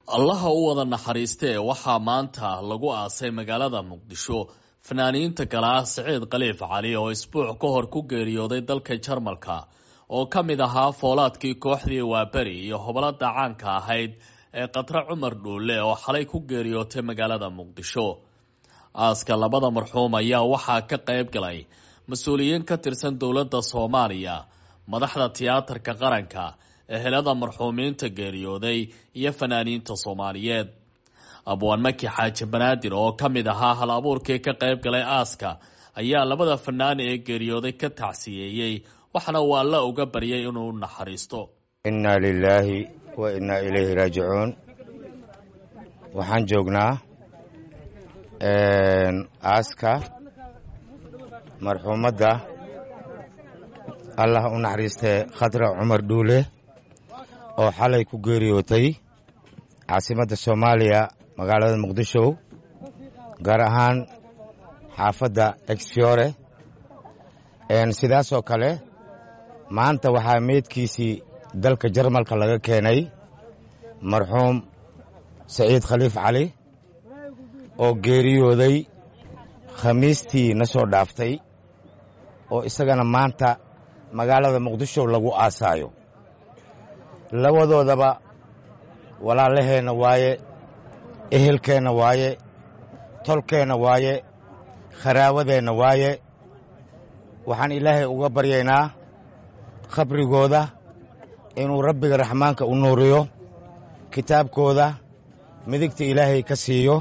allaha u wada naxariistee waxaa maanta lagu aasay magaalada muqdisho fanaaniinta kale ah Saciid Khaliif Cali oo isbuuc ka hor ku geeriyooday dalka Jarmalka oo ka mid ahaa foolaadkii kooxdii Waaberi iyo hobalada caanka ahayd ee Qatra Cumar Dhuule oo xalay ku geeriyootay magaalada Muqdisho. aaska labada marxuum ayaa waxaa ka qayb galay mas'uuliyiin ka tirsan dowladda Soomaaliya, madaxda tiyaatarka qaranka, ehelada marxuumiinta geeriyooday iyo fanaaniinta Soomaaliyeed. Abwaan Maki Xaaji Banaadir oo ka mid ahaa hal abuurkii ka qayb galay aaska ayaa labada fanaan ee geeriyooday ka tacsiyeeyay waxana waa la uga baryay inuu naxariisto. Inna lillahi wa inna ilayhi raaji'uun. Waxaan joognaa aaska marxuumadda Allah u naxariistay Qatra Cumar Dhuule oo xalay ku geeriyootay caasimadda Soomaaliya magaalada Muqdisho gaar ahaan xaafadda Exfiore. Sidaas oo kale maanta waxaa meedkiisii dalka Jarmalka laga keenay marxuum Saciid Khaliif Cali oo geeriyooday khamiistii na soo dhaaftay oo isagana maanta magaalada Muqdisho lagu aasaayo. labadoodaba walaalaheena waaye, ehelkeena waaye, tolkeena waaye, kharaawadeena waaye. waxaan ilaahay uga baryaynaa qabrigooda inuu rabbiga raxmaanka u nuuriyo, kitaabkooda midigta ilaahay ka siiyo,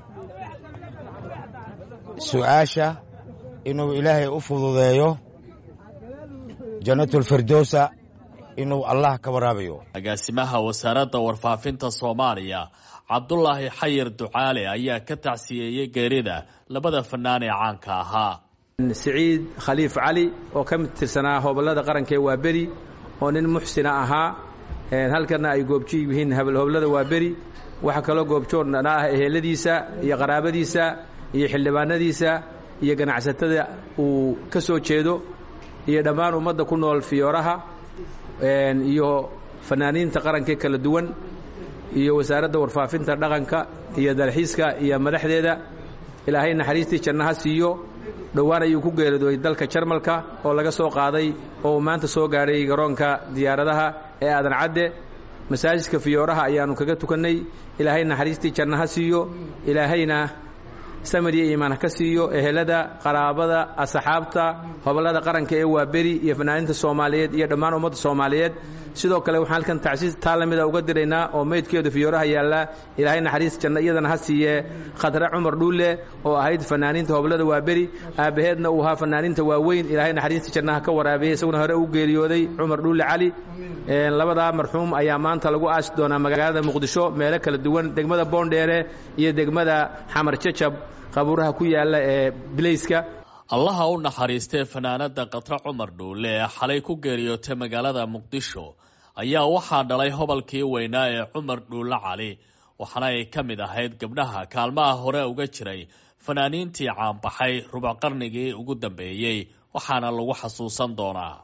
su'aasha inuu ilaahay u fududeeyo, jannatul firdowsa inuu Allah ka waraabiyo. agaasimaha wasaaradda warfaafinta Soomaaliya Cabdullaahi Xayir Ducaale ayaa ka tacsiyeeyay geerida labada fanaan ee caanka ahaa. Saciid Khaliif Cali oo ka mid tirsanaa hobalada qaranka ee Waaberi oo nin muxsina ahaa, halkana ay goobjii yihiin hobalada Waaberi. waxa kale goobjoon ah eheladiisa iyo qaraabadiisa iyo xildhibaanadiisa iyo ganacsatada uu ka soo jeedo iyo dhammaan ummadda ku nool Fiyooraha iyo fanaaniinta qaranka kala duwan iyo wasaaradda warfaafinta dhaqanka iyo dalxiiska iyo madaxdeeda. ilaahay naxariistii jannaha siiyo. dhowaan ayuu ku geeriyooday dalka Jarmalka oo laga soo qaaday oo maanta soo gaaray garoonka diyaaradaha ee Aadan Cadde. masaajidka Fiyooraha ayaanu kaga tukanay. ilaahay naxariistii jannaha siiyo. ilaahayna samir iyo iimaan ka siiyo ehelada, qaraabada, asxaabta, hobalada qaranka ee Waaberi iyo fanaaniinta Soomaaliyeed iyo dhammaan ummadda Soomaaliyeed. sidoo kale waxaan halkan tacsiis taalamida uga diraynaa oo meedkeedu Fiyooraha yaala. ilaahay naxariis janna iyadana ha siiye Qatra Cumar Dhuule oo ahayd fanaaniinta hobalada Waaberi, aabaheedna uu ahaa fanaaniinta waaweyn. ilaahay naxariis jannaha ka waraabiyay, isaguna hore u geeriyooday Cumar Dhuule Cali. labada marxuum ayaa maanta lagu aasi doonaa magaalada Muqdisho meelo kala duwan, degmada Boondheere iyo degmada Xamar Jajab qabuuraha ku yaala ee Bilayska. allaha u naxariistay fanaanada Qatra Cumar Dhuule ee xalay ku geeriyootay magaalada Muqdisho ayaa waxaa dhalay hobalkii weynaa ee Cumar Dhuule Cali, waxaana ay ka mid ahayd gabdhaha kaalmaha hore uga jiray fanaaniintii caanbaxay rubuc qarnigii ugu dambeeyay, waxaana lagu xasuusan doonaa.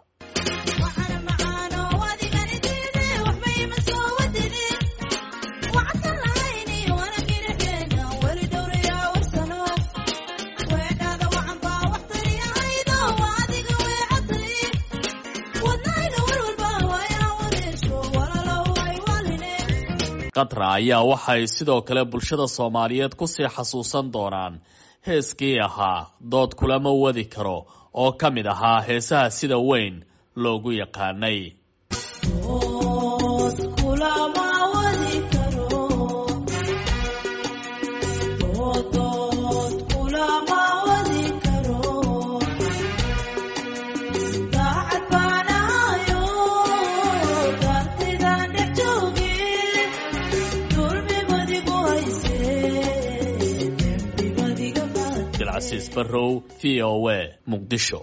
Qatra ayaa waxay sidoo kale bulshada Soomaaliyeed ku sii xasuusan doonaan heeskii ahaa dood kulama wadi karo oo ka mid ahaa heesaha sida weyn loogu yaqaanay. Barrow VOA Muqdisho.